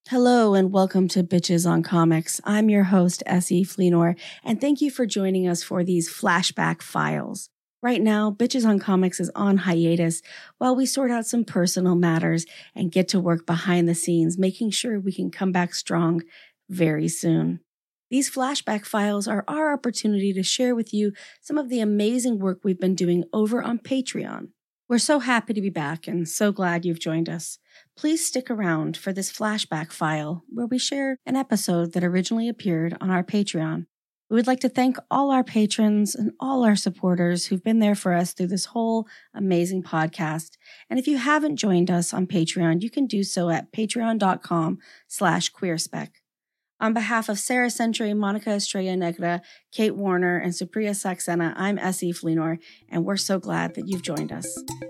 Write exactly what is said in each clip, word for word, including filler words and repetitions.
Hello and welcome to Bitches on Comics. I'm your host, Essie Fleenor, and thank you for joining us for these flashback files. Right now, Bitches on Comics is on hiatus while we sort out some personal matters and get to work behind the scenes, making sure we can come back strong very soon. These flashback files are our opportunity to share with you some of the amazing work we've been doing over on Patreon. We're so happy to be back and so glad you've joined us. Please stick around for this flashback file where we share an episode that originally appeared on our Patreon. We would like to thank all our patrons and all our supporters who've been there for us through this whole amazing podcast. And if you haven't joined us on Patreon, you can do so at patreon.com slash queerspec. On behalf of Sarah Century, Monica Estrella Negra, Kate Warner, and Supriya Saxena, I'm Essie Fleenor, and we're so glad that you've joined us.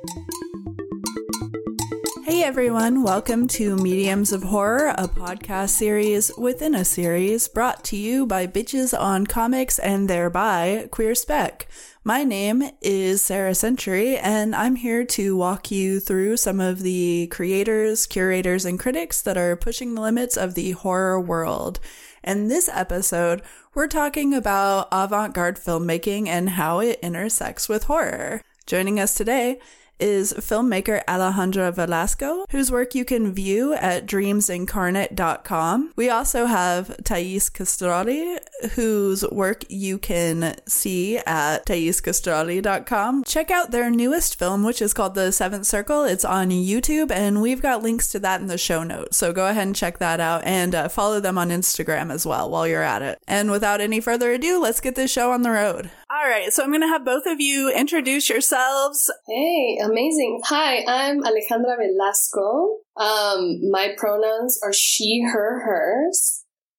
Hey everyone, welcome to Mediums of Horror, a podcast series within a series brought to you by Bitches on Comics and thereby Queer Spec. My name is Sarah Century and I'm here to walk you through some of the creators, curators, and critics that are pushing the limits of the horror world. In this episode, we're talking about avant-garde filmmaking and how it intersects with horror. Joining us today is filmmaker Alejandra Velasco, whose work you can view at dreams incarnate dot com. We also have Thais Castrali, whose work you can see at thais castrali dot com. Check out their newest film, which is called The Seventh Circle. It's on YouTube, and we've got links to that in the show notes, so go ahead and check that out, and uh, follow them on Instagram as well while you're at it. And without any further ado, let's get this show on the road. All right, so I'm going to have both of you introduce yourselves. Hey, amazing. Hi, I'm Alejandra Velasco. Um, my pronouns are she, her, hers.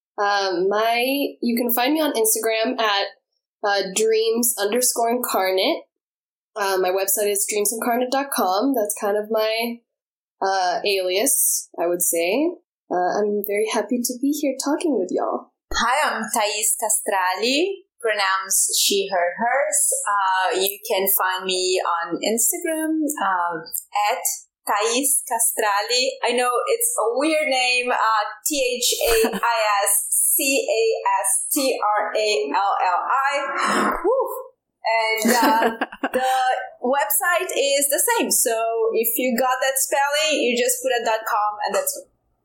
Um, my, you can find me on Instagram at uh, dreams underscore incarnate. Uh, my website is dreams incarnate dot com. That's kind of my uh, alias, I would say. Uh, I'm very happy to be here talking with y'all. Hi, I'm Thais Castrali. Pronouns she, her, hers. Uh, you can find me on Instagram uh, at Thais Castrali. I know it's a weird name, uh, T H A I S C A S T R A L L I. Woo. And uh, the website is the same. So if you got that spelling, you just put a .com and that's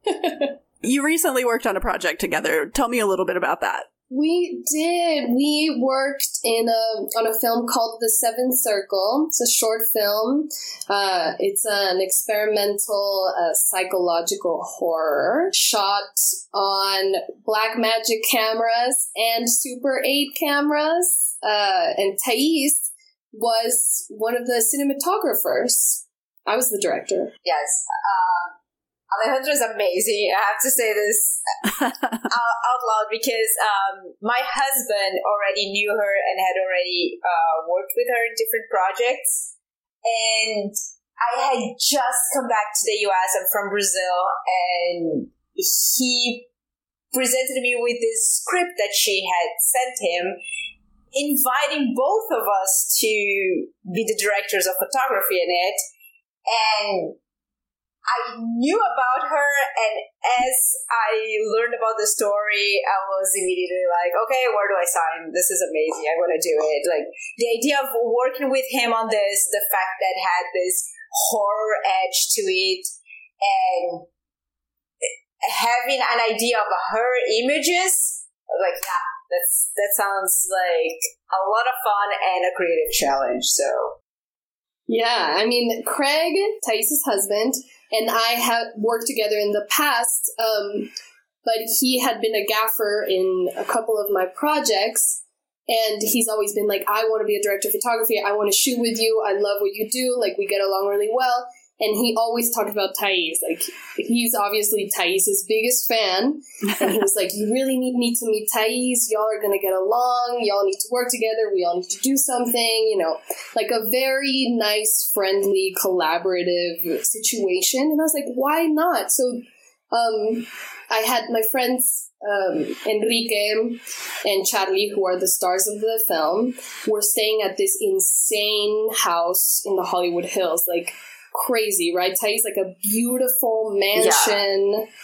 it. You recently worked on a project together. Tell me a little bit about that. We did. We worked in a on a film called The Seventh Circle. It's a short film. Uh, it's an experimental uh, psychological horror shot on black magic cameras and Super eight cameras. Uh, and Thais was one of the cinematographers. I was the director. Yes. Um, Alejandra is amazing. I have to say this out, out loud because um, my husband already knew her and had already uh, worked with her in different projects. And I had just come back to the U S. I'm from Brazil. And he presented me with this script that she had sent him, inviting both of us to be the directors of photography in it. And I knew about her, and as I learned about the story, I was immediately like, okay, where do I sign? This is amazing. I want to do it. Like, the idea of working with him on this, the fact that it had this horror edge to it, and having an idea of her images, I was like, yeah, that's, that sounds like a lot of fun and a creative challenge, so. Yeah, I mean, Craig, Thais' husband, and I have worked together in the past, um, but he had been a gaffer in a couple of my projects, and he's always been like, I want to be a director of photography, I want to shoot with you, I love what you do, like, we get along really well, and he always talked about Thais, like, he's obviously Thais' biggest fan, and he was like, you really need me to meet Thais, y'all are gonna get along, y'all need to work together, we all need to do something, you know, like a very nice, friendly, collaborative situation, and I was like, why not? So, um, I had my friends, um, Enrique and Charlie, who are the stars of the film, were staying at this insane house in the Hollywood Hills, like, crazy, right? Thais, like a beautiful mansion,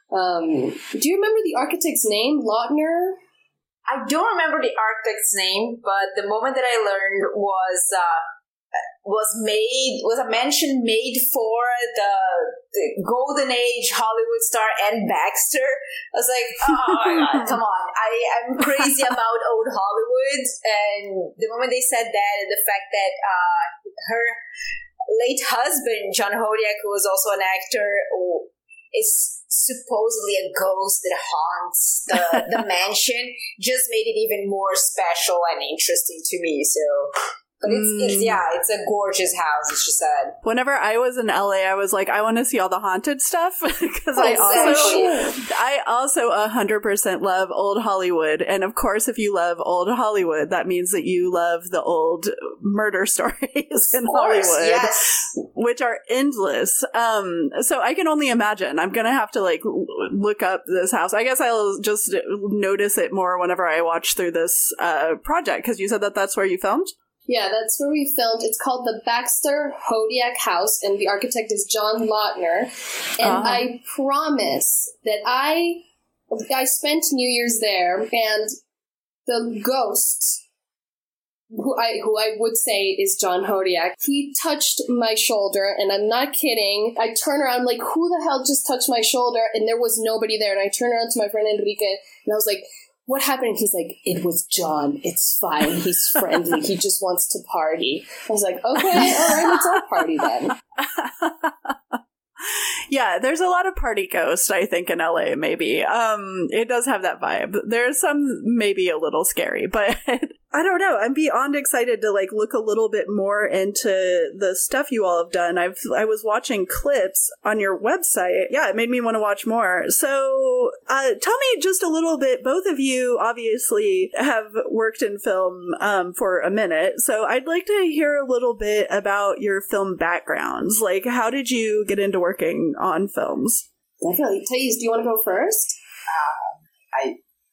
Um, do you remember the architect's name, Lautner? I don't remember the architect's name, but the moment that I learned was uh, was made was a mansion made for the, the golden age Hollywood star Anne Baxter. I was like, oh my god, come on! I am crazy about old Hollywood, and the moment they said that, and the fact that uh, her late husband John Hodiak, who was also an actor, is supposedly a ghost that haunts the, the mansion, just made it even more special and interesting to me. So, but it's, mm. it's yeah, it's a gorgeous house, as she said. Whenever I was in L A, I was like, I want to see all the haunted stuff because I also, I also a hundred percent love old Hollywood, and of course, if you love old Hollywood, that means that you love the old murder stories in course, Hollywood, yes. which are endless. Um, so I can only imagine. I'm gonna have to like look up this house. I guess I'll just notice it more whenever I watch through this uh, project, because you said that that's where you filmed. Yeah, that's where we filmed. It's called the Baxter Hodiak House, and the architect is John Lautner. And uh-huh. I promise that I I spent New Year's there, and the ghost, who I who I would say is John Hodiak, he touched my shoulder, and I'm not kidding. I turn around, I'm like, who the hell just touched my shoulder? And there was nobody there. And I turn around to my friend Enrique, and I was like, what happened? He's like, it was John. It's fine. He's friendly. He just wants to party. I was like, okay, all right, let's all party then. Yeah, there's a lot of party ghosts, I think, in L A, maybe. Um, it does have that vibe. There's some maybe a little scary, but I don't know. I'm beyond excited to, like, look a little bit more into the stuff you all have done. I've, I was watching clips on your website. Yeah, it made me want to watch more. So, uh, tell me just a little bit. Both of you obviously have worked in film, um, for a minute. So I'd like to hear a little bit about your film backgrounds. Like, how did you get into working on films? Definitely. Thais, do you want to go first? Um, I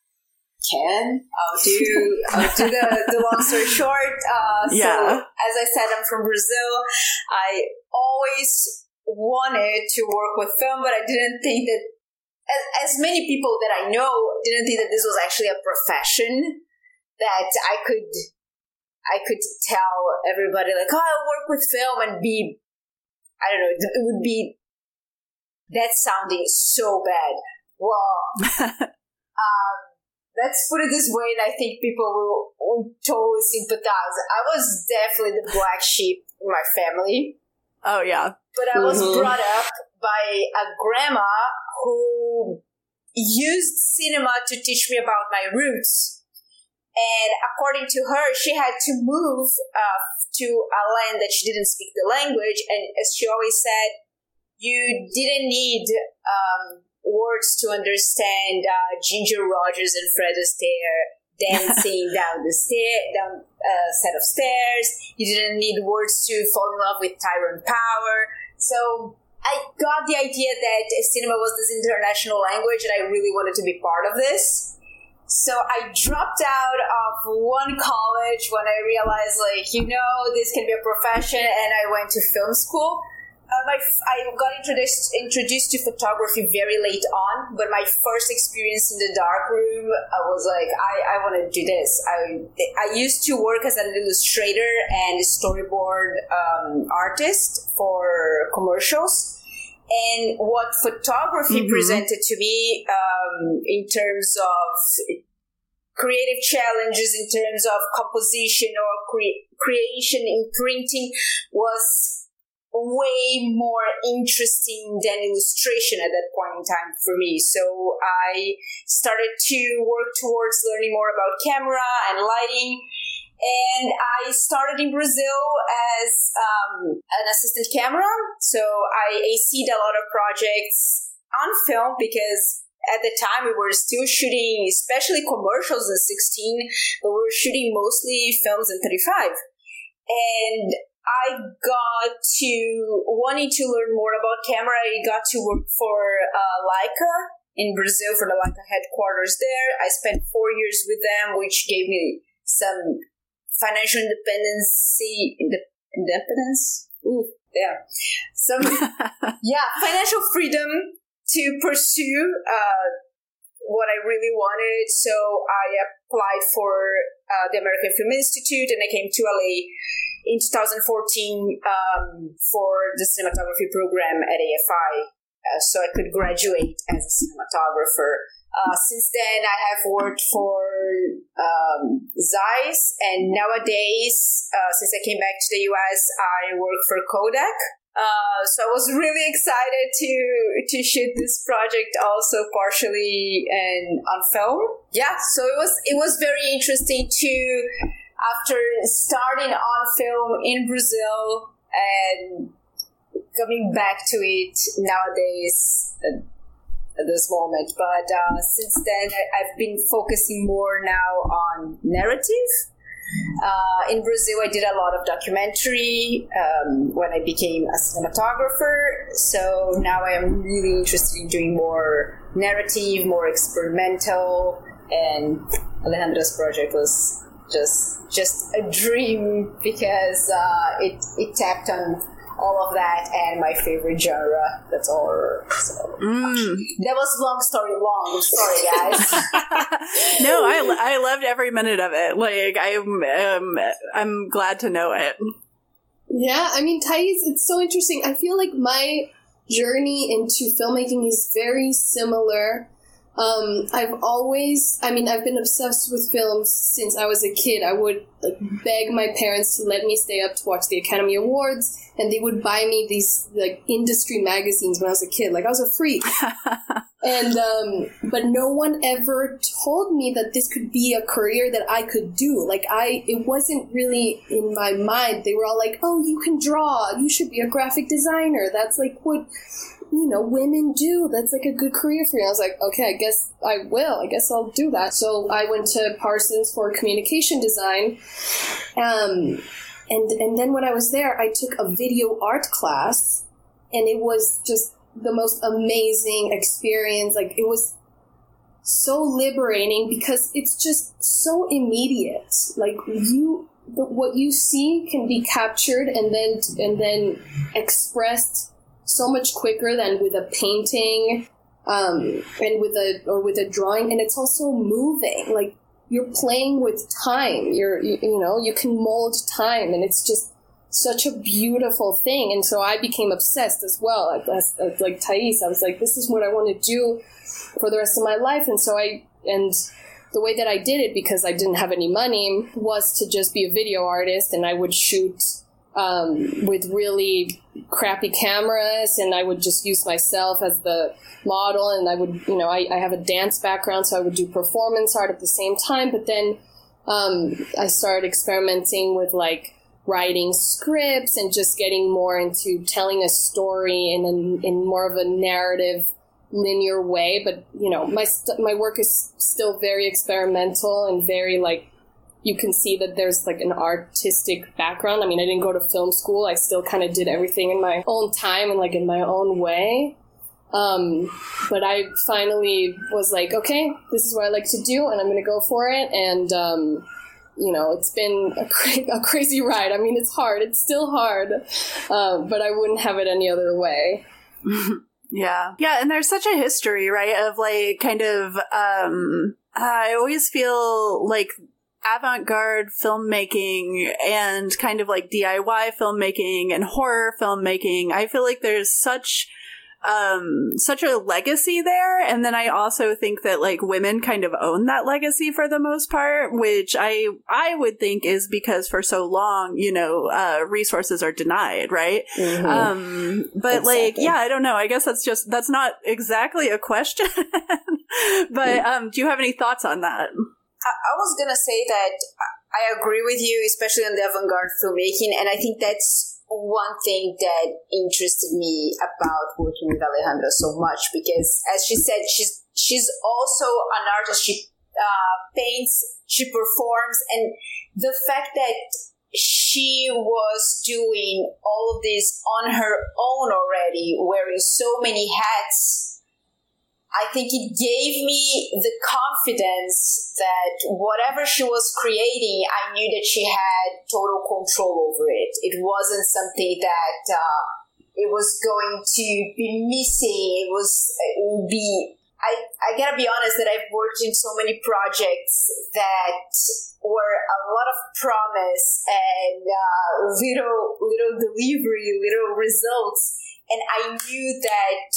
can. I'll do, I'll do the, the long story short. Uh, so, yeah. As I said, I'm from Brazil. I always wanted to work with film, but I didn't think that, as, as many people that I know, didn't think that this was actually a profession that I could, I could tell everybody, like, oh, I work with film, and be, I don't know, it would be, that's sounding so bad. Well, um, let's put it this way, and I think people will, will totally sympathize. I was definitely the black sheep in my family. Oh, yeah. But I was mm-hmm. brought up by a grandma who used cinema to teach me about my roots. And according to her, she had to move uh, to a land that she didn't speak the language. And as she always said, you didn't need um, words to understand uh, Ginger Rogers and Fred Astaire dancing down the stair, down a set of stairs. You didn't need words to fall in love with Tyrone Power. So I got the idea that cinema was this international language, and I really wanted to be part of this. So I dropped out of one college when I realized, like, you know, this can be a profession, and I went to film school. Uh, my, I got introduced introduced to photography very late on, but my first experience in the darkroom, I was like, I, I want to do this. I I used to work as an illustrator and storyboard um, artist for commercials. And what photography mm-hmm. presented to me um, in terms of creative challenges, in terms of composition or cre- creation in printing, was way more interesting than illustration at that point in time for me. So I started to work towards learning more about camera and lighting. And I started in Brazil as um, an assistant camera. So I A C'd a lot of projects on film because at the time we were still shooting, especially commercials in sixteen, but we were shooting mostly films in thirty-five. And I got to, wanting to learn more about camera, I got to work for uh, Leica in Brazil, for the Leica headquarters there. I spent four years with them, which gave me some financial independence, independence? Ooh, yeah. Some, yeah, financial freedom to pursue uh, what I really wanted. So I applied for uh, the American Film Institute, and I came to L A in two thousand fourteen um, for the cinematography program at A F I, uh, so I could graduate as a cinematographer. Uh, since then, I have worked for um, Zeiss, and nowadays, uh, since I came back to the U S, I work for Kodak. Uh, so I was really excited to to shoot this project also partially and on film. Yeah, so it was it was very interesting to, after starting on film in Brazil and coming back to it nowadays at, at this moment. But uh, since then, I've been focusing more now on narrative. Uh, in Brazil, I did a lot of documentary um, when I became a cinematographer. So now I am really interested in doing more narrative, more experimental. And Alejandra's project was just just a dream because uh, it it tapped on all of that and my favorite genre, that's horror. So mm. That was long story long. Sorry, guys. No, I, I loved every minute of it. Like, I'm um, I'm glad to know it. Yeah, I mean, Thais, it's so interesting. I feel like my journey into filmmaking is very similar. Um, I've always, I mean, I've been obsessed with films since I was a kid. I would like beg my parents to let me stay up to watch the Academy Awards, and they would buy me these like industry magazines when I was a kid. Like, I was a freak. And, um, but no one ever told me that this could be a career that I could do. Like, I, it wasn't really in my mind. They were all like, oh, you can draw. You should be a graphic designer. That's like what, you know, women do. That's like a good career for you. I was like, okay, I guess I will. I guess I'll do that. So I went to Parsons for communication design. Um, and, and then when I was there, I took a video art class, and it was just the most amazing experience. Like, it was so liberating because it's just so immediate. Like, you, the, what you see can be captured and then, and then expressed so much quicker than with a painting, um, and with a, or with a drawing. And it's also moving. Like, you're playing with time. You're, you, you know, you can mold time, and it's just such a beautiful thing. And so I became obsessed as well. Like, as, like Thais, I was like, this is what I want to do for the rest of my life. And so I, and the way that I did it, because I didn't have any money, was to just be a video artist, and I would shoot um, with really crappy cameras, and I would just use myself as the model, and I would, you know, I, I have a dance background, so I would do performance art at the same time. But then um, I started experimenting with, like, writing scripts and just getting more into telling a story in a, in more of a narrative, linear way. But, you know, my st- my work is still very experimental and very, like, you can see that there's, like, an artistic background. I mean, I didn't go to film school. I still kind of did everything in my own time and, like, in my own way. Um, but I finally was like, okay, this is what I like to do, and I'm going to go for it. And, um, you know, it's been a, cra- a crazy ride. I mean, it's hard. It's still hard. Uh, but I wouldn't have it any other way. Yeah. Yeah. And there's such a history, right, of, like, kind of, um, I always feel like avant-garde filmmaking and kind of like D I Y filmmaking and horror filmmaking. I feel like there's such um such a legacy there, and then I also think that, like, women kind of own that legacy for the most part, which I I would think is because for so long, you know, uh resources are denied, right? Mm-hmm. Um but exactly. Like, yeah, I don't know, I guess that's just that's not exactly a question. But um do you have any thoughts on that? I was gonna say that I agree with you, especially on the avant-garde filmmaking, and I think that's one thing that interested me about working with Alejandra so much, because, as she said, she's she's also an artist. She uh, paints, she performs, and the fact that she was doing all of this on her own already, wearing so many hats, I think it gave me the confidence that whatever she was creating, I knew that she had total control over it. It wasn't something that uh, it was going to be missing. It was it would be. I I gotta be honest that I've worked in so many projects that were a lot of promise and uh, little little delivery, little results, and I knew that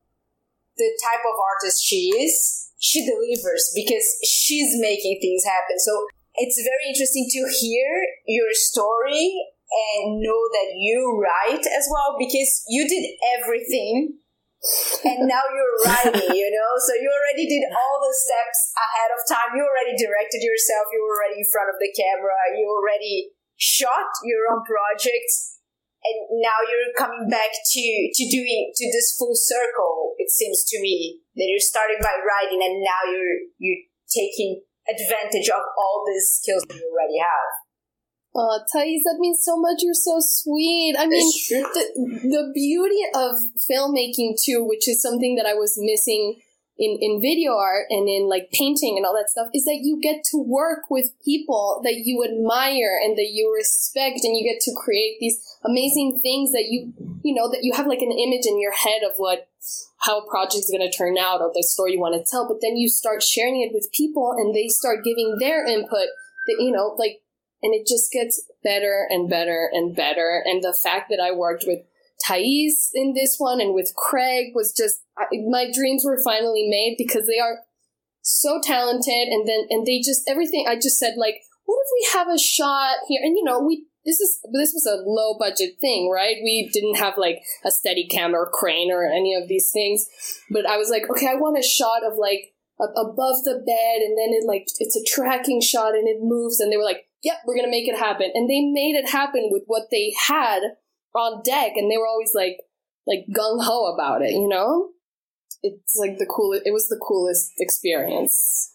the type of artist she is, she delivers because she's making things happen. So it's very interesting to hear your story and know that you write as well, because you did everything and now you're writing, you know? So you already did all the steps ahead of time. You already directed yourself. You were already in front of the camera. You already shot your own projects. And now you're coming back to, to doing, to this full circle, it seems to me, that you're starting by writing and now you're, you're taking advantage of all these skills that you already have. Oh, Thais, that means so much. You're so sweet. I mean, the, the beauty of filmmaking, too, which is something that I was missing in, in video art and in, like, painting and all that stuff, is that you get to work with people that you admire and that you respect, and you get to create these amazing things that you, you know, that you have, like, an image in your head of what, how a project's going to turn out or the story you want to tell, but then you start sharing it with people and they start giving their input that, you know, like, and it just gets better and better and better. And the fact that I worked with Thais in this one and with Craig was just, I, my dreams were finally made, because they are so talented. And then, and they just, everything, I just said, like, what if we have a shot here? And, you know, we, this is, this was a low budget thing, right? We didn't have like a steady cam or crane or any of these things. But I was like, okay, I want a shot of like a, above the bed, and then it like, it's a tracking shot and it moves. And they were like, yep, we're going to make it happen. And they made it happen with what they had on deck. And they were always like, like gung-ho about it, you know? It's like the coolest, it was the coolest experience.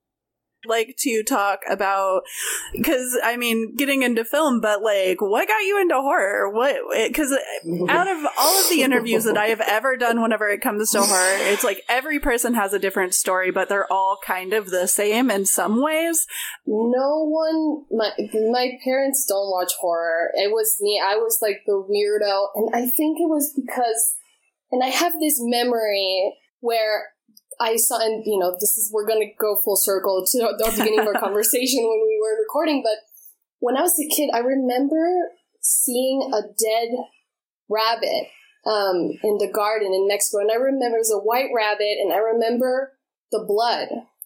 Like to talk about, because I mean, getting into film, but like, what got you into horror? What? Because out of all of the interviews that I have ever done, whenever it comes to horror, it's like every person has a different story, but they're all kind of the same in some ways. No one, my my parents don't watch horror. It was me. I was like the weirdo, and I think it was because, and I have this memory where I saw, and you know, this is, we're going to go full circle to the beginning of our conversation when we were recording, but when I was a kid, I remember seeing a dead rabbit um, in the garden in Mexico, and I remember it was a white rabbit, and I remember the blood,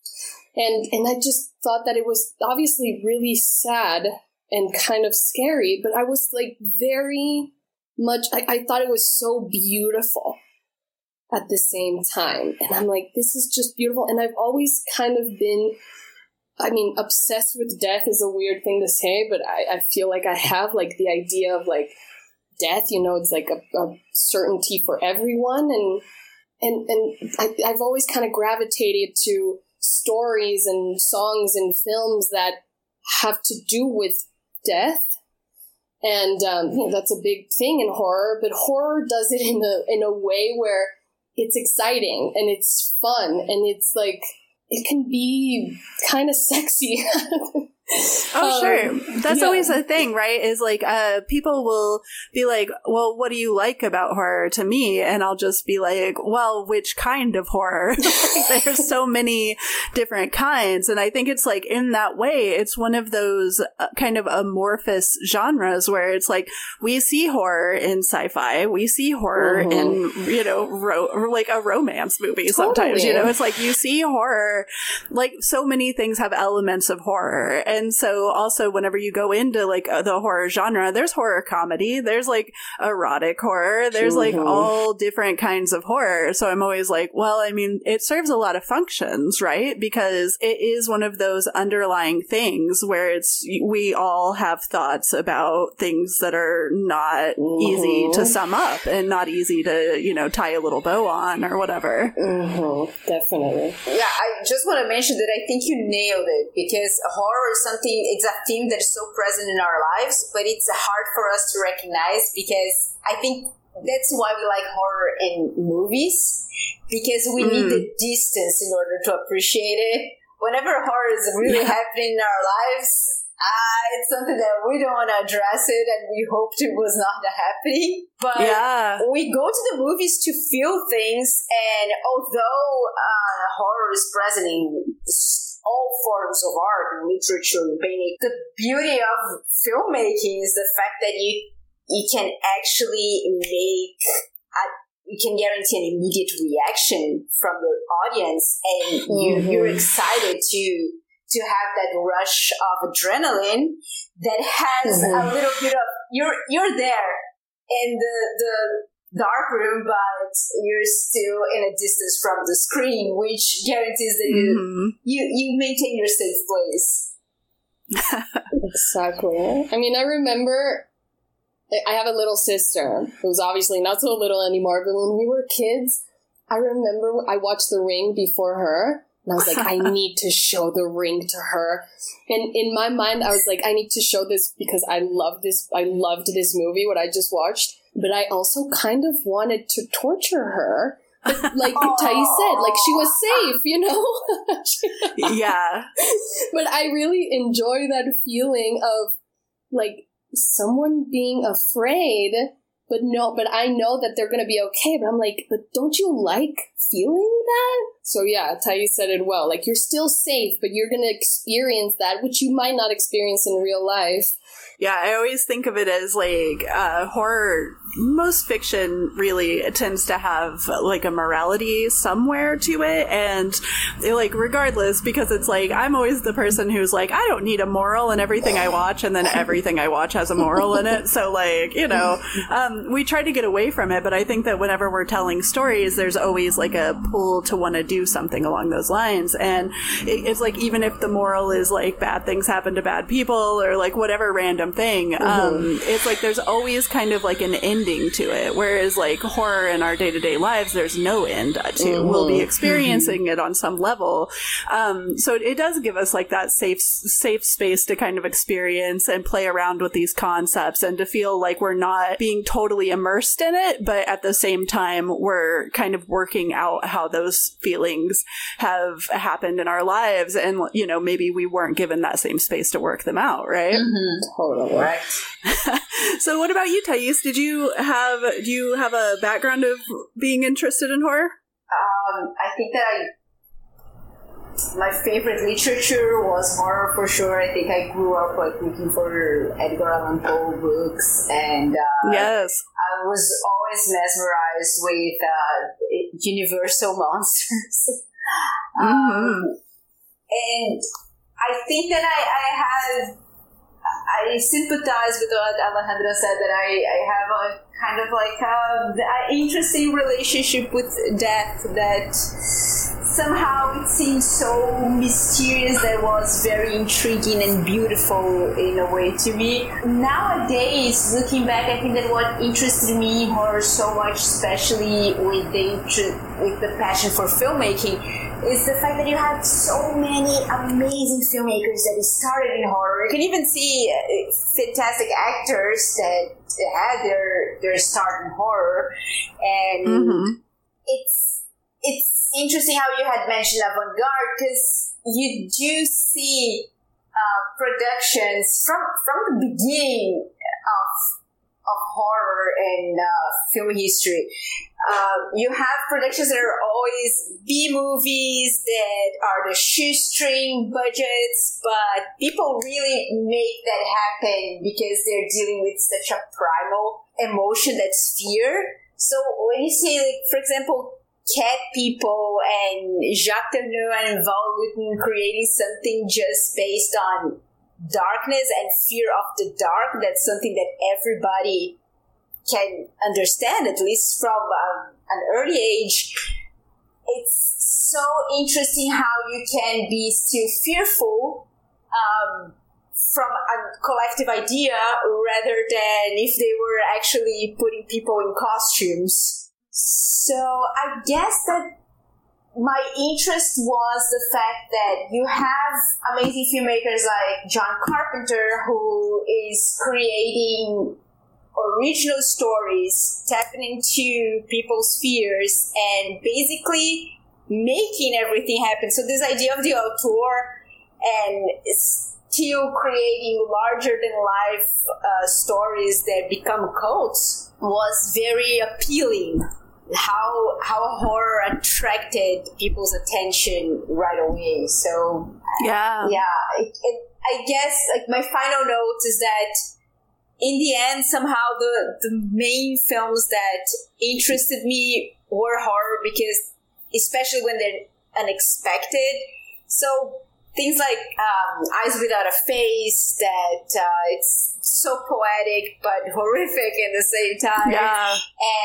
and and I just thought that it was obviously really sad and kind of scary, but I was like very much, I, I thought it was so beautiful at the same time. And I'm like, this is just beautiful. And I've always kind of been, I mean, obsessed with death is a weird thing to say, but I, I feel like I have like the idea of like death, you know, it's like a, a certainty for everyone. And, and, and I, I've always kind of gravitated to stories and songs and films that have to do with death. And, um, you know, that's a big thing in horror, but horror does it in a, in a way where it's exciting and it's fun and it's like, it can be kind of sexy. Oh, um, sure. That's yeah. always a thing, right? Is like, uh, people will be like, well, what do you like about horror to me? And I'll just be like, well, which kind of horror? Like, there's so many different kinds. And I think it's like, in that way, it's one of those uh, kind of amorphous genres where it's like, we see horror in sci-fi. We see horror mm-hmm. in, you know, ro- like a romance movie totally. Sometimes, you know, it's like you see horror, like so many things have elements of horror. And so also whenever you go into like uh, the horror genre, there's horror comedy, there's like erotic horror, there's like mm-hmm. all different kinds of horror. So I'm always like, well, I mean, it serves a lot of functions, right? Because it is one of those underlying things where it's, we all have thoughts about things that are not mm-hmm. easy to sum up and not easy to, you know, tie a little bow on or whatever. Mm-hmm. Definitely. Yeah, I just want to mention that I think you nailed it, because horror is something, it's a theme that is so present in our lives, but it's hard for us to recognize, because I think that's why we like horror in movies, because we mm. need the distance in order to appreciate it. Whenever horror is really yeah. happening in our lives, Uh, it's something that we don't want to address it, and we hoped it was not happening. But yeah. we go to the movies to feel things, and although uh, horror is present in all forms of art, and literature, and painting, the beauty of filmmaking is the fact that you you can actually make a, you can guarantee an immediate reaction from your audience, and you, mm-hmm. you're excited to to have that rush of adrenaline that has mm-hmm. a little bit of you're you're there in the the dark room, but you're still in a distance from the screen, which guarantees that mm-hmm. you, you you maintain your safe place. Exactly. I mean, I remember I have a little sister who's obviously not so little anymore, but when we were kids, I remember I watched The Ring before her. And I was like, I need to show The Ring to her. And in my mind, I was like, I need to show this because I love this. I loved this movie, what I just watched. But I also kind of wanted to torture her. But like Thais said, like she was safe, you know? Yeah. But I really enjoy that feeling of like someone being afraid, but no, but I know that they're going to be okay. But I'm like, but don't you like feeling that? So yeah, Thais said it well. Like you're still safe, but you're going to experience that, which you might not experience in real life. Yeah, I always think of it as like uh, horror. Most fiction really tends to have like a morality somewhere to it, and like regardless, because it's like I'm always the person who's like I don't need a moral in everything I watch, and then everything I watch has a moral in it. So like you know, um, we try to get away from it, but I think that whenever we're telling stories, there's always like a pull to want to do something along those lines, and it, it's like even if the moral is like bad things happen to bad people or like whatever random thing, mm-hmm. um, it's like there's always kind of like an ending to it, whereas like horror in our day-to-day lives there's no end to. Mm-hmm. We'll be experiencing mm-hmm. it on some level, um, so it, it does give us like that safe safe space to kind of experience and play around with these concepts and to feel like we're not being totally immersed in it, but at the same time we're kind of working out how those feelings have happened in our lives, and you know maybe we weren't given that same space to work them out, right? Mm-hmm. Totally. Right. So what about you, Thais? Did you have do you have a background of being interested in horror? Um, I think that I my favorite literature was horror for sure. I think I grew up like looking for Edgar Allan Poe books, and uh, yes, I was always mesmerized with uh, Universal monsters. Mm-hmm. um, and I think that I, I had. I sympathize with what Alejandra said, that I, I have a kind of like a, an interesting relationship with death that somehow it seems so mysterious, that was very intriguing and beautiful in a way to me. Nowadays, looking back, I think that what interested me in horror so much, especially with the, with the passion for filmmaking, is the fact that you have so many amazing filmmakers that started in horror. You can even see uh, fantastic actors that had their their start in horror, and mm-hmm. it's it's interesting how you had mentioned avant-garde, because you do see uh, productions from from the beginning of of horror and uh, film history. Uh, you have productions that are always B-movies that are the shoestring budgets, but people really make that happen because they're dealing with such a primal emotion, that's fear. So when you see, like, for example, Cat People and Jacques Tourneur are involved in creating something just based on darkness and fear of the dark, that's something that everybody can understand, at least from um, an early age. It's so interesting how you can be still fearful um, from a collective idea rather than if they were actually putting people in costumes. So I guess that my interest was the fact that you have amazing filmmakers like John Carpenter, who is creating original stories, tapping into people's fears, and basically making everything happen. So this idea of the auteur and still creating larger than life uh, stories that become cults was very appealing. How how horror attracted people's attention right away. So yeah, yeah. It, it, I guess like my final note is that in the end, somehow the the main films that interested me were horror, because especially when they're unexpected. So things like um, Eyes Without a Face, that uh, it's so poetic but horrific in the same time. Yeah.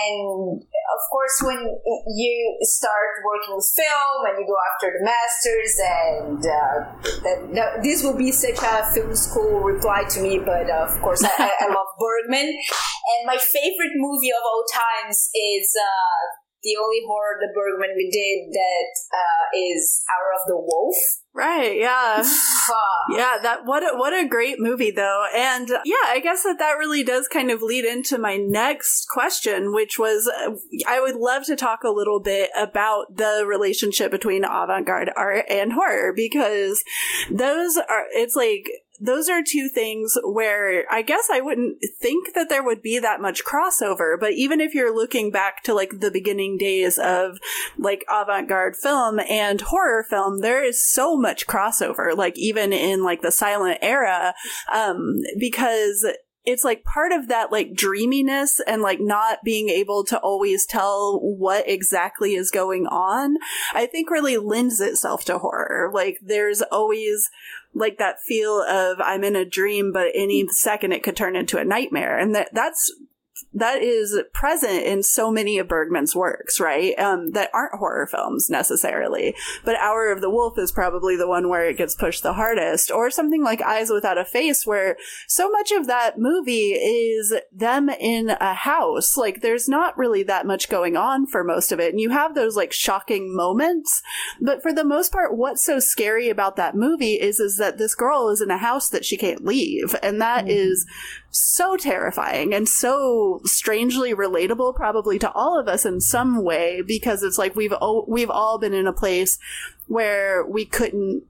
And of course, when you start working with film and you go after the masters, and uh, that, that, this will be such a film school reply to me, but uh, of course, I, I, I love Bergman. And my favorite movie of all times is uh, the only horror that Bergman did, that uh, is Hour of the Wolf. Right, yeah. Yeah, that what a, what a great movie, though. And yeah, I guess that that really does kind of lead into my next question, which was, uh, I would love to talk a little bit about the relationship between avant-garde art and horror, because those are, it's like, those are two things where I guess I wouldn't think that there would be that much crossover. But even if you're looking back to like the beginning days of like avant-garde film and horror film, there is so much crossover, like even in like the silent era, um, because it's like part of that like dreaminess and like not being able to always tell what exactly is going on, I think really lends itself to horror. Like there's always like that feel of I'm in a dream, but any second it could turn into a nightmare. And that that's that is present in so many of Bergman's works, right? Um, that aren't horror films necessarily. But Hour of the Wolf is probably the one where it gets pushed the hardest. Or something like Eyes Without a Face, where so much of that movie is them in a house. Like, there's not really that much going on for most of it. And you have those, like, shocking moments. But for the most part, what's so scary about that movie is, is that this girl is in a house that she can't leave. And that mm-hmm. is so terrifying and so strangely relatable probably to all of us in some way, because it's like we've o- we've all been in a place where we couldn't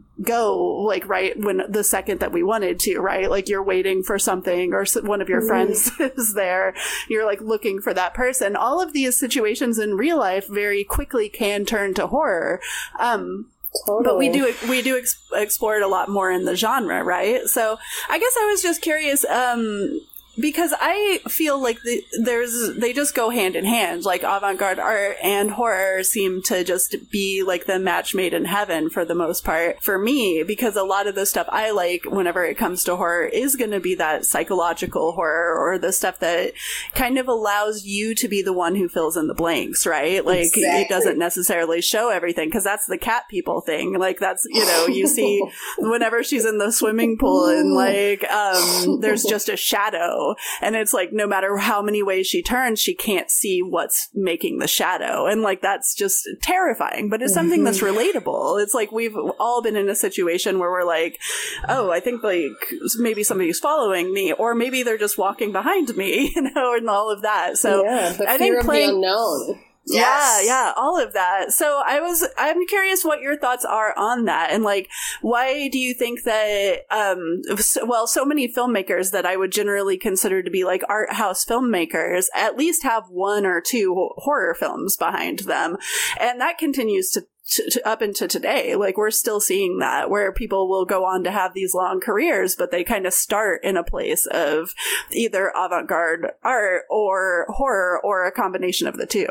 go like right when the second that we wanted to, right? Like you're waiting for something, or one of your friends is there, you're like looking for that person. All of these situations in real life very quickly can turn to horror. Um, Totally. But we do we do ex- explore it a lot more in the genre, right? So I guess I was just curious, um, because I feel like the, there's they just go hand in hand. Like avant-garde art and horror seem to just be like the match made in heaven for the most part for me, because a lot of the stuff I like whenever it comes to horror is going to be that psychological horror, or the stuff that kind of allows you to be the one who fills in the blanks, right? Like exactly. It doesn't necessarily show everything, because that's the cat people thing. Like that's, you know, you see whenever she's in the swimming pool and like um there's just a shadow. And it's like, no matter how many ways she turns, she can't see what's making the shadow. And like, that's just terrifying, but it's something that's relatable. It's like, we've all been in a situation where we're like, oh, I think like maybe somebody's following me, or maybe they're just walking behind me, you know, and all of that. So yeah, the fear I think of playing, the unknown. Yes. Yeah, yeah, all of that. So I was, I'm curious what your thoughts are on that. And like, why do you think that, um, so, well, so many filmmakers that I would generally consider to be like art house filmmakers at least have one or two horror films behind them. And that continues to To, to, up into today. Like we're still seeing that, where people will go on to have these long careers, but they kind of start in a place of either avant-garde art or horror, or a combination of the two.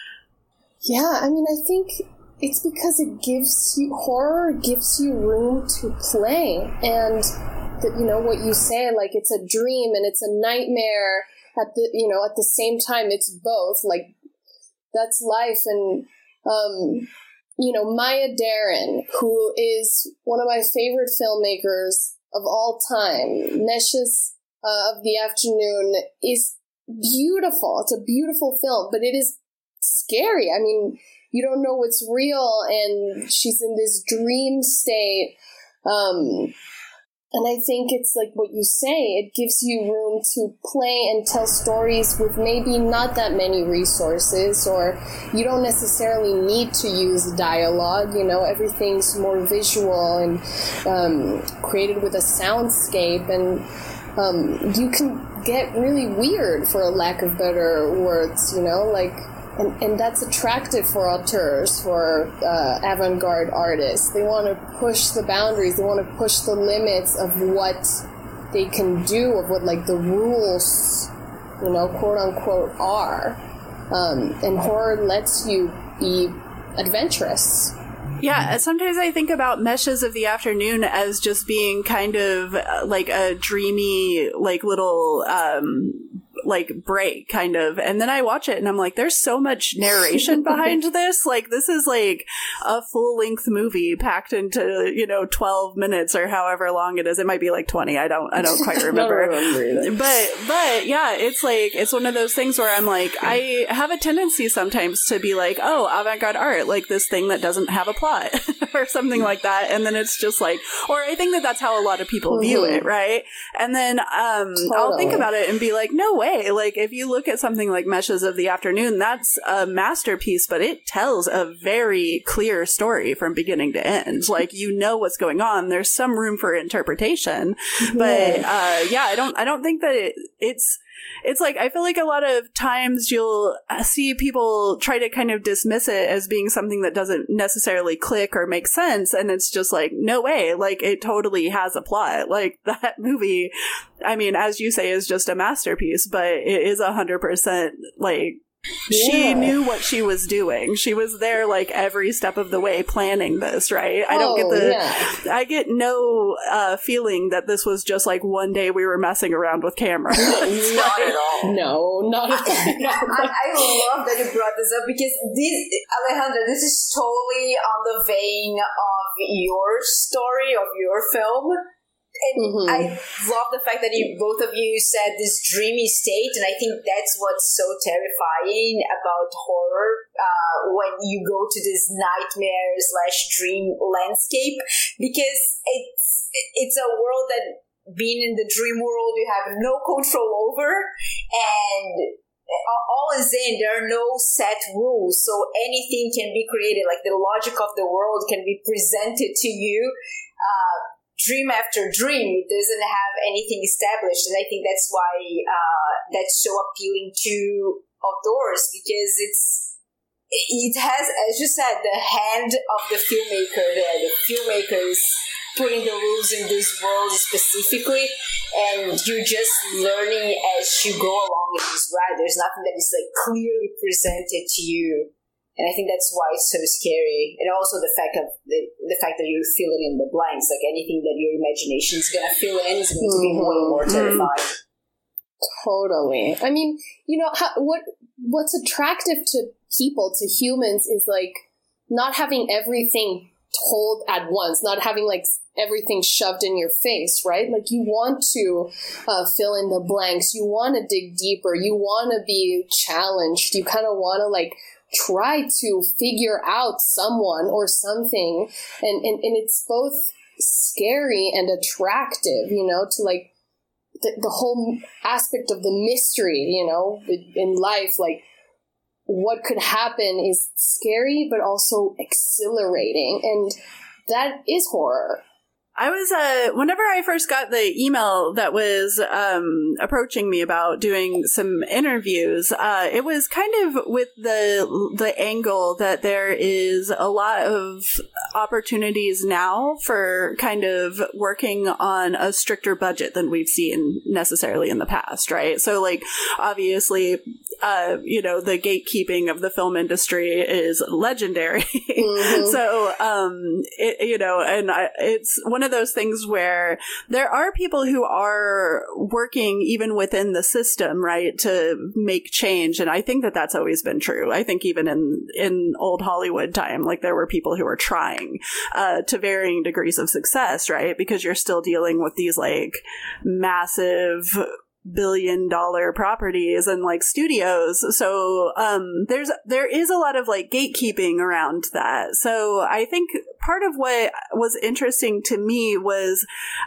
Yeah, I mean, I think it's because it gives you, horror gives you room to play. And, the, you know, what you say, like it's a dream and it's a nightmare at the, you know, at the same time, it's both. Like, that's life. And, um, you know, Maya Deren, who is one of my favorite filmmakers of all time, Meshes uh, of the Afternoon, is beautiful. It's a beautiful film, but it is scary. I mean, you don't know what's real, and she's in this dream state. Um, And I think it's like what you say, it gives you room to play and tell stories with maybe not that many resources, or you don't necessarily need to use dialogue, you know, everything's more visual and um, created with a soundscape, and um, you can get really weird, for a lack of better words, you know, like, and, and that's attractive for auteurs, for uh, avant-garde artists. They want to push the boundaries, they want to push the limits of what they can do, of what, like, the rules, you know, quote-unquote, are. Um, and horror lets you be adventurous. Yeah, sometimes I think about Meshes of the Afternoon as just being kind of uh, like a dreamy, like, little, um, like, break, kind of. And then I watch it and I'm like, there's so much narration behind this. Like, this is like a full-length movie packed into, you know, twelve minutes or however long it is. It might be like twenty. I don't, I don't quite remember. don't remember but, but yeah, it's like, it's one of those things where I'm like, I have a tendency sometimes to be like, oh, avant-garde art, like this thing that doesn't have a plot or something like that. And then it's just like, or I think that that's how a lot of people mm-hmm. view it, right? And then um, totally. I'll think about it and be like, no way. Like, if you look at something like Meshes of the Afternoon, that's a masterpiece, but it tells a very clear story from beginning to end. Like, you know what's going on. There's some room for interpretation, but uh, yeah, I don't, I don't think that it, it's. It's like, I feel like a lot of times you'll see people try to kind of dismiss it as being something that doesn't necessarily click or make sense. And it's just like, no way. Like, it totally has a plot. Like, that movie, I mean, as you say, is just a masterpiece, but it is a hundred percent like, yeah. She knew what she was doing. She was there, like, every step of the way planning this, right? I don't oh, get the, yeah. I get no uh, feeling that this was just like one day we were messing around with cameras. Not at all. No, not at all. I, I love that you brought this up, because this, Alejandra, this is totally on the vein of your story, of your film. And mm-hmm. I love the fact that you, both of you said this dreamy state, and I think that's what's so terrifying about horror, uh, when you go to this nightmare slash dream landscape, because it's it's a world that, being in the dream world, you have no control over, and all is in, there are no set rules, so anything can be created, like the logic of the world can be presented to you, uh, dream after dream. It doesn't have anything established, and I think that's why uh, that's so appealing to outdoors, because it's it has, as you said, the hand of the filmmaker there. The filmmaker is putting the rules in this world specifically, and you're just learning as you go along in this ride. There's nothing that is like clearly presented to you. And I think that's why it's so scary. And also the fact of the, the fact that you're filling in the blanks, like anything that your imagination is going to fill in is going to be way more terrifying. Totally. I mean, you know, how, what what's attractive to people, to humans, is like not having everything told at once, not having like everything shoved in your face, right? Like, you want to uh, fill in the blanks. You want to dig deeper. You want to be challenged. You kind of want to like try to figure out someone or something, and, and, and it's both scary and attractive, you know, to like the, the whole aspect of the mystery, you know, in life. Like, what could happen is scary, but also exhilarating, and that is horror. I was, uh, whenever I first got the email that was, um, approaching me about doing some interviews, uh, it was kind of with the, the angle that there is a lot of opportunities now for kind of working on a stricter budget than we've seen necessarily in the past, right? So, like, obviously, uh, you know, the gatekeeping of the film industry is legendary. Mm-hmm. So, um, it, you know, and I, it's one of those things where there are people who are working even within the system, right, to make change. And I think that that's always been true. I think even in, in old Hollywood time, like, there were people who were trying, uh, to varying degrees of success, right? Because you're still dealing with these, like, massive billion dollar properties and like studios. So um there's there is a lot of like gatekeeping around that. So I think part of what was interesting to me was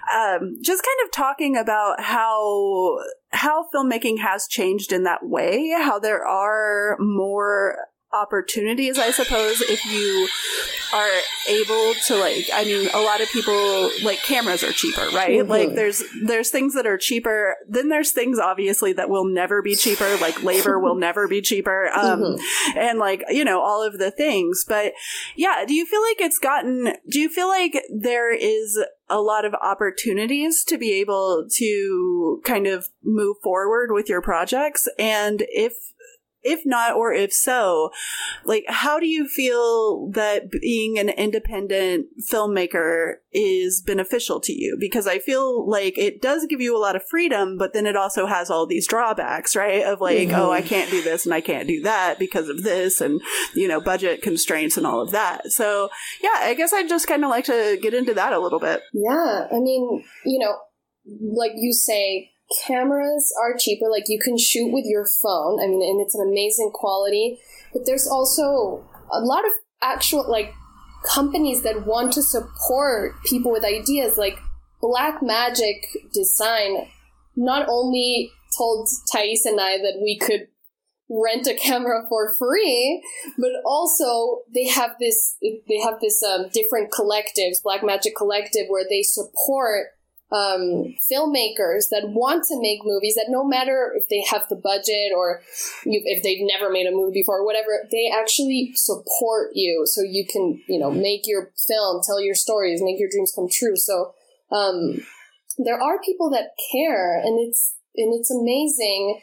um just kind of talking about how how filmmaking has changed in that way, how there are more opportunities, I suppose, if you are able to, like, I mean, a lot of people, like, cameras are cheaper, right? Mm-hmm. Like, there's there's things that are cheaper. Then there's things, obviously, that will never be cheaper, like labor will never be cheaper, um, mm-hmm. and, like, you know, all of the things. But, yeah, do you feel like it's gotten, do you feel like there is a lot of opportunities to be able to kind of move forward with your projects? And if If not, or if so, like, how do you feel that being an independent filmmaker is beneficial to you? Because I feel like it does give you a lot of freedom, but then it also has all these drawbacks, right? Of like, mm-hmm. oh, I can't do this and I can't do that because of this and, you know, budget constraints and all of that. So, yeah, I guess I'd just kind of like to get into that a little bit. Yeah, I mean, you know, like you say, cameras are cheaper. Like, you can shoot with your phone. I mean, and it's an amazing quality. But there's also a lot of actual, like, companies that want to support people with ideas. Like, Blackmagic Design not only told Thais and I that we could rent a camera for free, but also they have this, they have this um, different collectives, Blackmagic Collective, where they support Um, filmmakers that want to make movies, that no matter if they have the budget or you, if they've never made a movie before or whatever, they actually support you so you can, you know, make your film, tell your stories, make your dreams come true. So um, there are people that care, and it's and it's amazing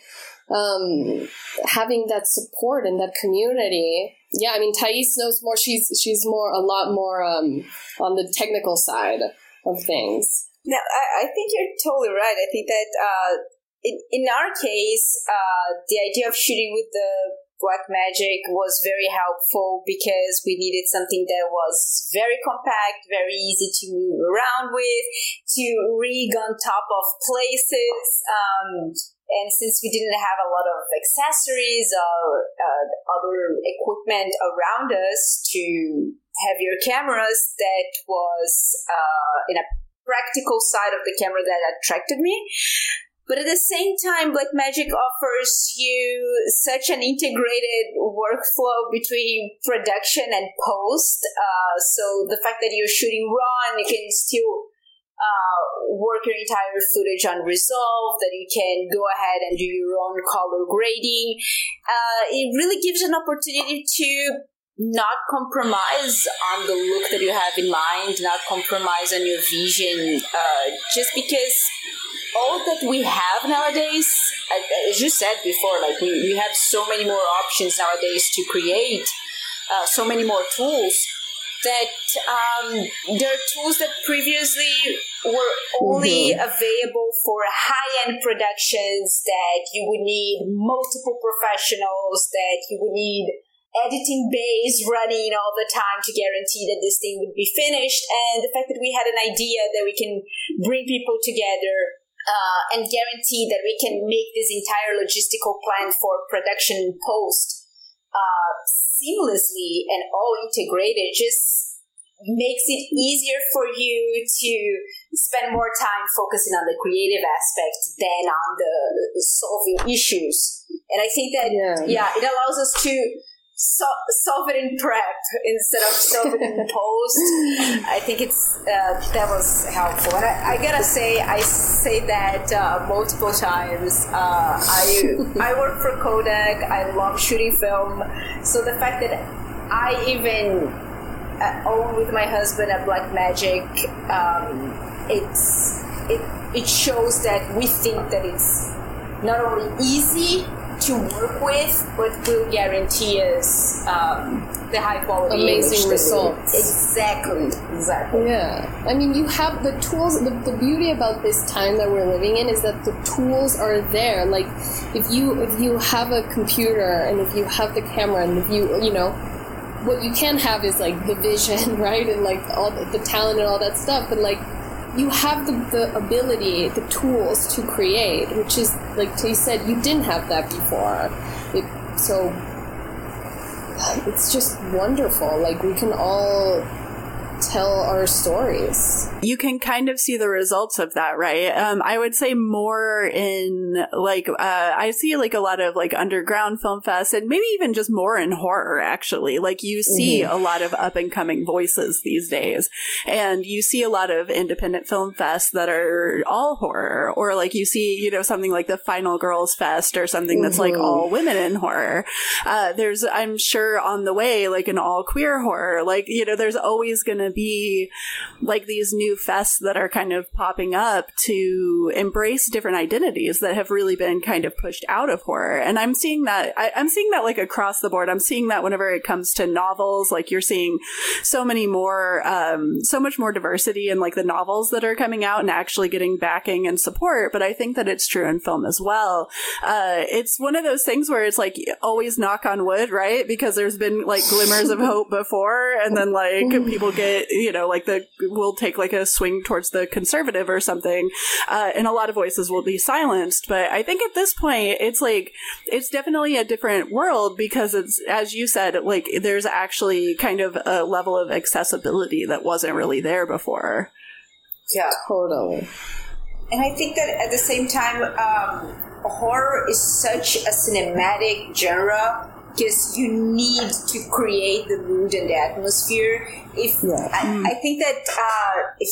um, having that support and that community. Yeah, I mean, Thais knows more. She's she's more a lot more um, on the technical side of things. No, I, I think you're totally right. I think that uh, in, in our case, uh, the idea of shooting with the Blackmagic was very helpful because we needed something that was very compact, very easy to move around with, to rig on top of places. Um, and since we didn't have a lot of accessories or uh, other equipment around us to have your cameras, that was uh, in a practical side of the camera that attracted me. But at the same time, Blackmagic offers you such an integrated workflow between production and post. Uh, so the fact that you're shooting raw and you can still uh, work your entire footage on Resolve, that you can go ahead and do your own color grading, uh, it really gives an opportunity to not compromise on the look that you have in mind, not compromise on your vision, uh, just because all that we have nowadays, as you said before, like we, we have so many more options nowadays to create, uh, so many more tools, that um, there are tools that previously were only mm-hmm. available for high-end productions, that you would need multiple professionals, that you would need editing bays running all the time to guarantee that this thing would be finished. And the fact that we had an idea that we can bring people together uh, and guarantee that we can make this entire logistical plan for production and post uh, seamlessly and all integrated just makes it easier for you to spend more time focusing on the creative aspect than on the solving issues. And I think that, yeah, yeah it allows us to So, solve it in prep instead of solve it in post. I think it's uh, that was helpful, and I, I gotta say, I say that uh, multiple times. Uh, I I work for Kodak. I love shooting film, so the fact that I even uh, own with my husband a Blackmagic, um, it's it it shows that we think that it's not only easy to work with, but will guarantee us um, the high quality, amazing results. Exactly, exactly. Yeah, I mean, you have the tools. The, the beauty about this time that we're living in is that the tools are there. Like, if you if you have a computer and if you have the camera and if you you know, what you can have is like the vision, right, and like all the, the talent and all that stuff. But like, you have the, the ability, the tools to create, which is, like Tay said, you didn't have that before. It, so it's just wonderful. Like, we can all tell our stories. You can kind of see the results of that, right? Um, I would say more in, like, uh, I see, like, a lot of, like, underground film fests, and maybe even just more in horror, actually. Like, you see mm-hmm. a lot of up-and-coming voices these days, and you see a lot of independent film fests that are all horror, or, like, you see, you know, something like the Final Girls Fest, or something that's, mm-hmm. like, all women in horror. Uh, there's, I'm sure, on the way, like, an all-queer horror. Like, you know, there's always gonna be like these new fests that are kind of popping up to embrace different identities that have really been kind of pushed out of horror. And I'm seeing that, I, I'm seeing that like across the board. I'm seeing that whenever it comes to novels, like you're seeing so many more, um, so much more diversity in like the novels that are coming out and actually getting backing and support. But I think that it's true in film as well. Uh, it's one of those things where it's like always knock on wood, right? Because there's been like glimmers of hope before, and then like people get, you know, like the, we'll take like a swing towards the conservative or something, uh, and a lot of voices will be silenced. But I think at this point, it's like, it's definitely a different world because it's, as you said, like there's actually kind of a level of accessibility that wasn't really there before. Yeah, totally. And I think that at the same time, um, horror is such a cinematic genre because you need to create the mood and the atmosphere. If yeah. I, mm. I think that uh, if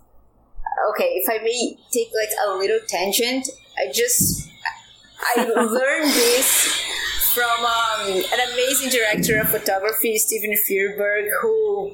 okay, if I may take like a little tangent, I just I learned this from um, an amazing director of photography, Steven Spielberg, who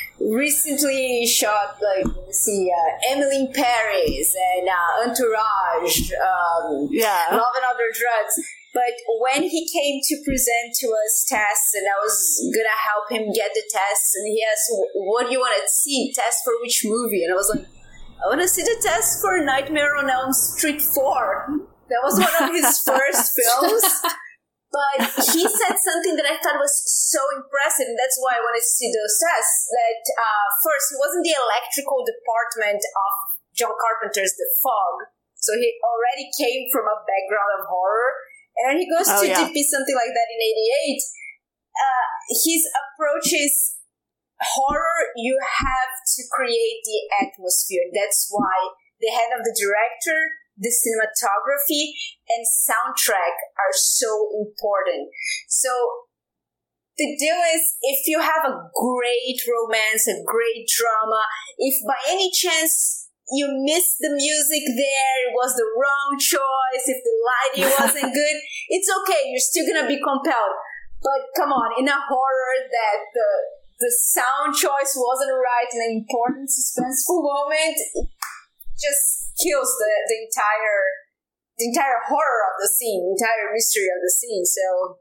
recently shot like let's see uh, Emily in Paris and uh, Entourage, um, yeah, Love and Other Drugs. But when he came to present to us tests, and I was gonna help him get the tests, and he asked, "What do you want to see? Test for which movie?" And I was like, "I want to see the test for Nightmare on Elm Street four." That was one of his first films. But he said something that I thought was so impressive, and that's why I wanted to see those tests. That uh, first, he was in the electrical department of John Carpenter's The Fog, so he already came from a background of horror. And when he goes oh, to yeah. D P something like that in eighty-eight, uh, his approach is horror, you have to create the atmosphere. That's why the hand of the director, the cinematography, and soundtrack are so important. So the deal is, if you have a great romance, a great drama, if by any chance you missed the music there, it was the wrong choice, if the lighting wasn't good, it's okay, you're still gonna be compelled. But come on, in a horror that the the sound choice wasn't right in an important suspenseful moment, it just kills the, the entire the entire horror of the scene, the entire mystery of the scene. So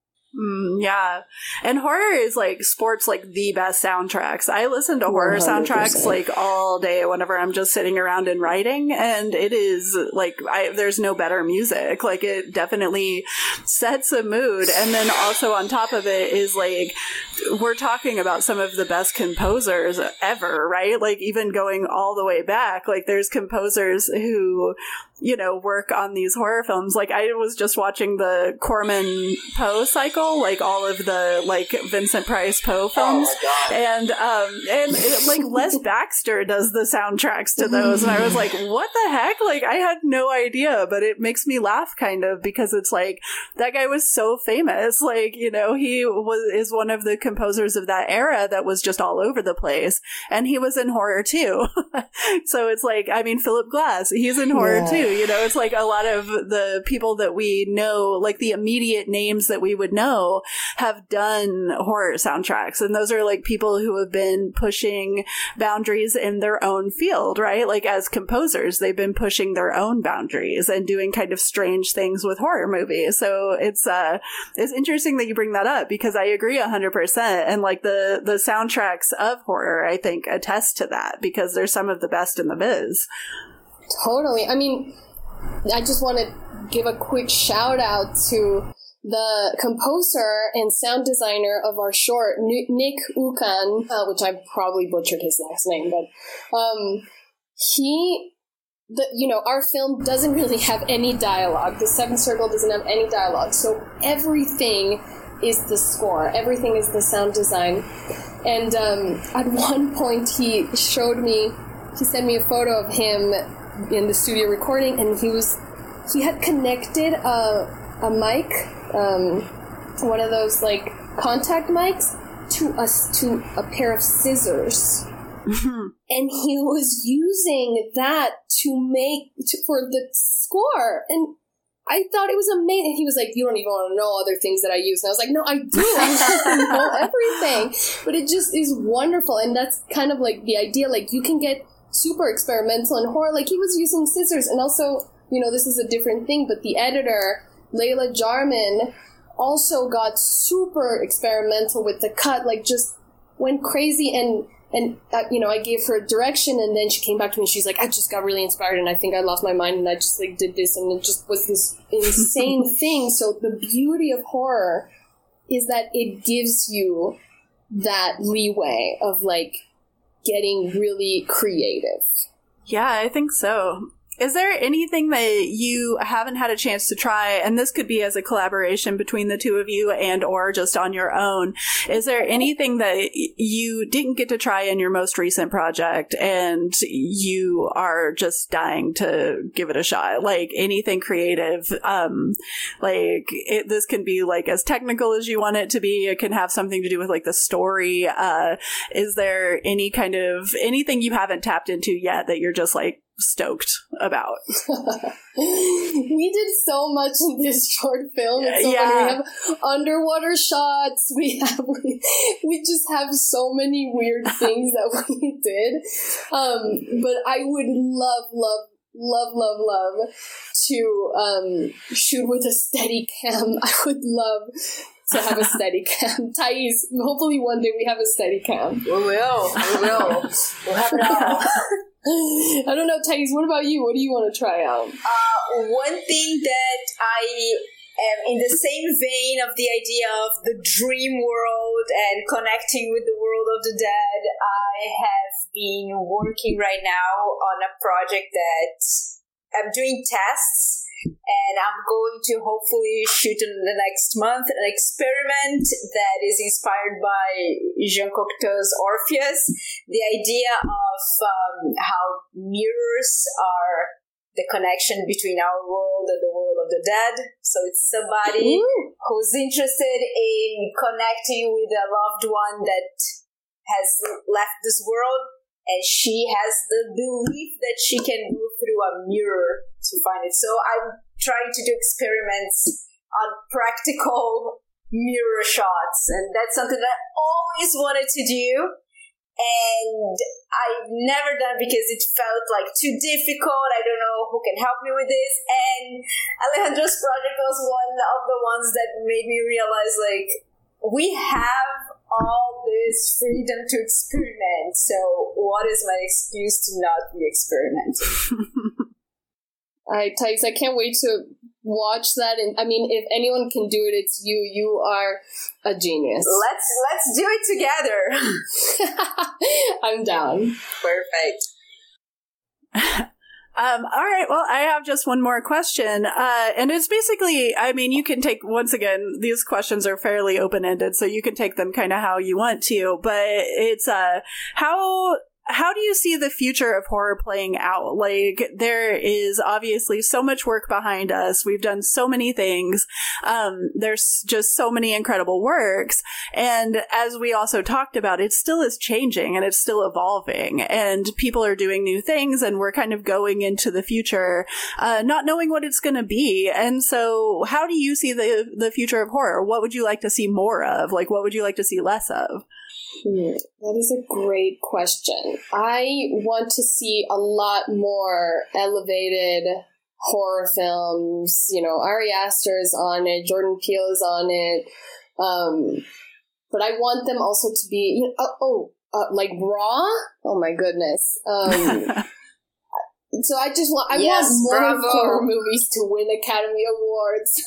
Mm, yeah. And horror is like sports like the best soundtracks. I listen to horror one hundred percent soundtracks like all day whenever I'm just sitting around and writing, and it is like I, there's no better music. Like it definitely sets a mood. And then also on top of it is like we're talking about some of the best composers ever, right? Like even going all the way back, like there's composers who, you know, work on these horror films. Like I was just watching the Corman Poe cycle, like all of the like Vincent Price Poe films, oh and um and it, like Les Baxter does the soundtracks to those, and I was like, what the heck? Like I had no idea, but it makes me laugh kind of because it's like that guy was so famous. Like, you know, he was is one of the composers of that era that was just all over the place, and he was in horror too. So it's like, I mean, Philip Glass, he's in horror yeah. too. You know, it's like a lot of the people that we know, like the immediate names that we would know, have done horror soundtracks. And those are like people who have been pushing boundaries in their own field, right? Like as composers, they've been pushing their own boundaries and doing kind of strange things with horror movies. So it's, uh, it's interesting that you bring that up because I agree a hundred percent. And like the, the soundtracks of horror, I think attest to that because they're some of the best in the biz. Totally. I mean, I just want to give a quick shout out to the composer and sound designer of our short, Nick Ukan, uh, which I probably butchered his last name, but um, he, the, you know, our film doesn't really have any dialogue. The Seventh Circle doesn't have any dialogue. So everything is the score. Everything is the sound design. And um, at one point he showed me, he sent me a photo of him in the studio recording, and he was, he had connected a, a mic, um, one of those like contact mics, to us to a pair of scissors. And he was using that to make, to, for the score. And I thought it was amazing. He was like, you don't even want to know other things that I use. And I was like, no, I do. I know everything. But it just is wonderful. And that's kind of like the idea. Like, you can get super experimental in horror. Like, he was using scissors. And also, you know, this is a different thing, but the editor, Layla Jarman, also got super experimental with the cut. Like, just went crazy. And And, uh, you know, I gave her direction, and then she came back to me and she's like, I just got really inspired, and I think I lost my mind, and I just, like, did this, and it just was this insane thing. So the beauty of horror is that it gives you that leeway of, like, getting really creative. Yeah, I think so. Is there anything that you haven't had a chance to try, and this could be as a collaboration between the two of you and or just on your own, is there anything that you didn't get to try in your most recent project and you are just dying to give it a shot? Like anything creative, um, like it, this can be like as technical as you want it to be. It can have something to do with like the story. Uh, is there any kind of, anything you haven't tapped into yet that you're just like, stoked about? We did so much in this short film. It's so yeah. funny. We have underwater shots. We have we, we just have so many weird things that we did. Um, but I would love, love, love, love, love to um, shoot with a Steadicam. I would love to have a Steadicam. Thais, hopefully one day we have a Steadicam. We will. We will. We'll have it all. I don't know, Thais, what about you? What do you want to try out? Uh, one thing that I am in the same vein of the idea of the dream world and connecting with the world of the dead, I have been working right now on a project that I'm doing tests, and I'm going to hopefully shoot in the next month an experiment that is inspired by Jean Cocteau's Orpheus. The idea of um, how mirrors are the connection between our world and the world of the dead. So it's somebody Ooh. who's interested in connecting with a loved one that has left this world, and she has the belief that she can go through a mirror to find it. So I'm trying to do experiments on practical mirror shots, and that's something that I always wanted to do, and I've never done because it felt like too difficult. I don't know who can help me with this, and Alejandro's project was one of the ones that made me realize, like, we have all this freedom to experiment, so what is my excuse to not be experimenting? All right, Thais, I can't wait to watch that. And I mean, if anyone can do it, it's you. You are a genius. Let's let's do it together. I'm down. Perfect. Um, all right. Well, I have just one more question. Uh, and it's basically, I mean, you can take, once again, these questions are fairly open-ended, so you can take them kind of how you want to, but it's, uh, how, how do you see the future of horror playing out? Like, there is obviously so much work behind us. We've done so many things. Um, there's just so many incredible works. And as we also talked about, it still is changing and it's still evolving, and people are doing new things, and we're kind of going into the future, uh, not knowing what it's going to be. And so how do you see the, the future of horror? What would you like to see more of? Like, what would you like to see less of? Hmm, that is a great question. I want to see a lot more elevated horror films. You know, Ari Aster is on it, Jordan Peele is on it. Um, but I want them also to be, you know, oh, oh uh, like Raw? Oh my goodness. Um, so I just want, I yes, want more bravo. horror movies to win Academy Awards.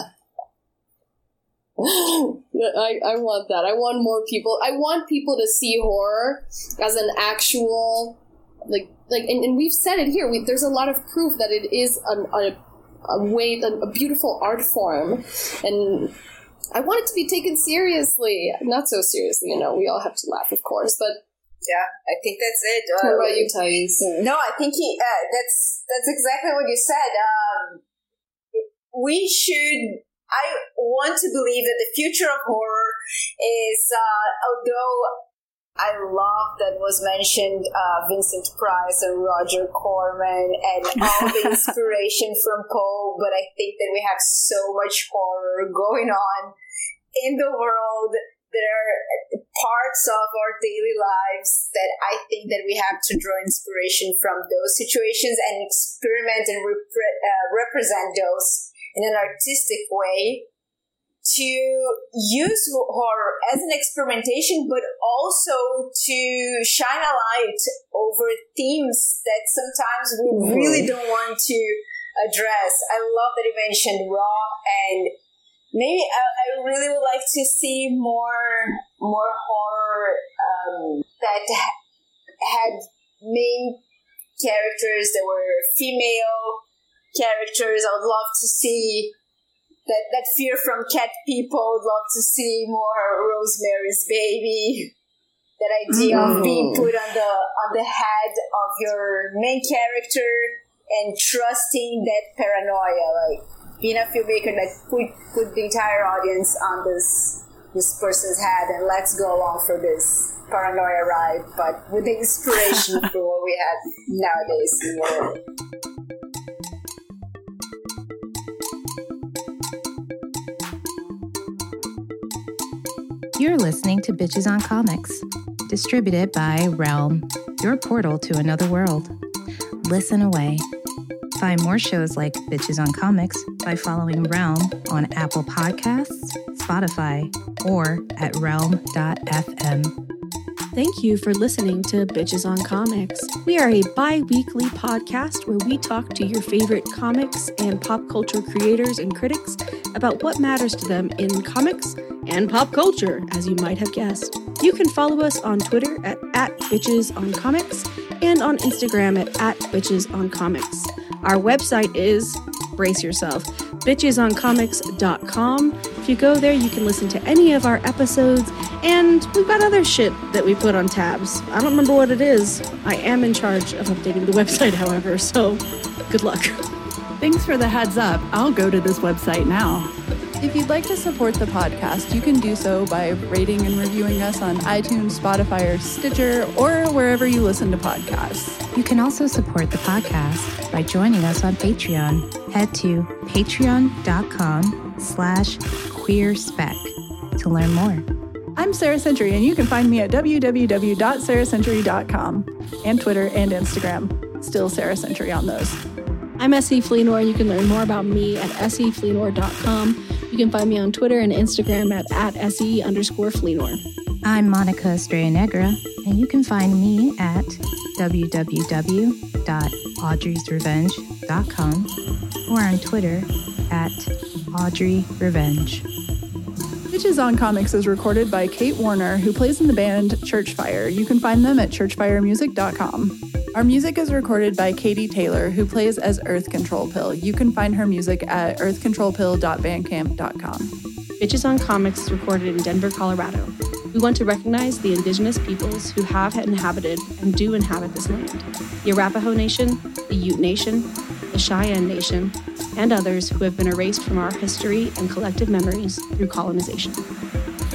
I, I want that. I want more people. I want people to see horror as an actual like like and, and we've said it here. We, there's a lot of proof that it is an, a a way a, a beautiful art form, and I want it to be taken seriously. Not so seriously, you know. We all have to laugh, of course, but. Yeah, I think that's it. Uh, what about you, Thais? No, I think he, uh, that's that's exactly what you said. Um, we should. I want to believe that the future of horror is, uh, although I love that was mentioned uh, Vincent Price and Roger Corman and all the inspiration from Poe, but I think that we have so much horror going on in the world. There are parts of our daily lives that I think that we have to draw inspiration from those situations and experiment and repre- uh, represent those in an artistic way to use horror as an experimentation, but also to shine a light over themes that sometimes we mm-hmm. really don't want to address. I love that you mentioned Raw, and maybe I, I really would like to see more more horror um, that ha- had main characters that were female characters. I would love to see that, that fear from cat people. I would love to see more Rosemary's Baby. That idea mm. of being put on the on the head of your main character and trusting that paranoia, like being a filmmaker that put put the entire audience on this this person's head and let's go along for this paranoia ride, but with the inspiration for what we have nowadays in the world. You're listening to Bitches on Comics, distributed by Realm, your portal to another world. Listen away. Find more shows like Bitches on Comics by following Realm on Apple Podcasts, Spotify, or at realm dot f m. Thank you for listening to Bitches on Comics. We are a bi-weekly podcast where we talk to your favorite comics and pop culture creators and critics about what matters to them in comics and pop culture, as you might have guessed. You can follow us on Twitter at, at Bitches on Comics and on Instagram at, at Bitches on Comics. Our website is, brace yourself, bitches on comics dot com. If you go there, you can listen to any of our episodes, and we've got other shit that we put on tabs. I don't remember what it is. I am in charge of updating the website, however, so good luck. Thanks for the heads up. I'll go to this website now. If you'd like to support the podcast, you can do so by rating and reviewing us on iTunes, Spotify, or Stitcher, or wherever you listen to podcasts. You can also support the podcast by joining us on Patreon. Head to patreon.com slash queerspec to learn more. I'm Sarah Century, and you can find me at w w w dot sarah century dot com and Twitter and Instagram. Still Sarah Century on those. I'm S E Fleenor. You can learn more about me at s e fleenor dot com. You can find me on Twitter and Instagram at, at se underscore Fleenor. I'm Monica Estrella Negra, and you can find me at w w w dot audrey's revenge dot com or on Twitter at Audrey Revenge. Bitches on Comics is recorded by Kate Warner, who plays in the band Churchfire. You can find them at church fire music dot com. Our music is recorded by Katie Taylor, who plays as Earth Control Pill. You can find her music at earth control pill dot bandcamp dot com. Bitches on Comics is recorded in Denver, Colorado. We want to recognize the indigenous peoples who have inhabited and do inhabit this land. The Arapaho Nation, the Ute Nation, the Cheyenne Nation, and others who have been erased from our history and collective memories through colonization.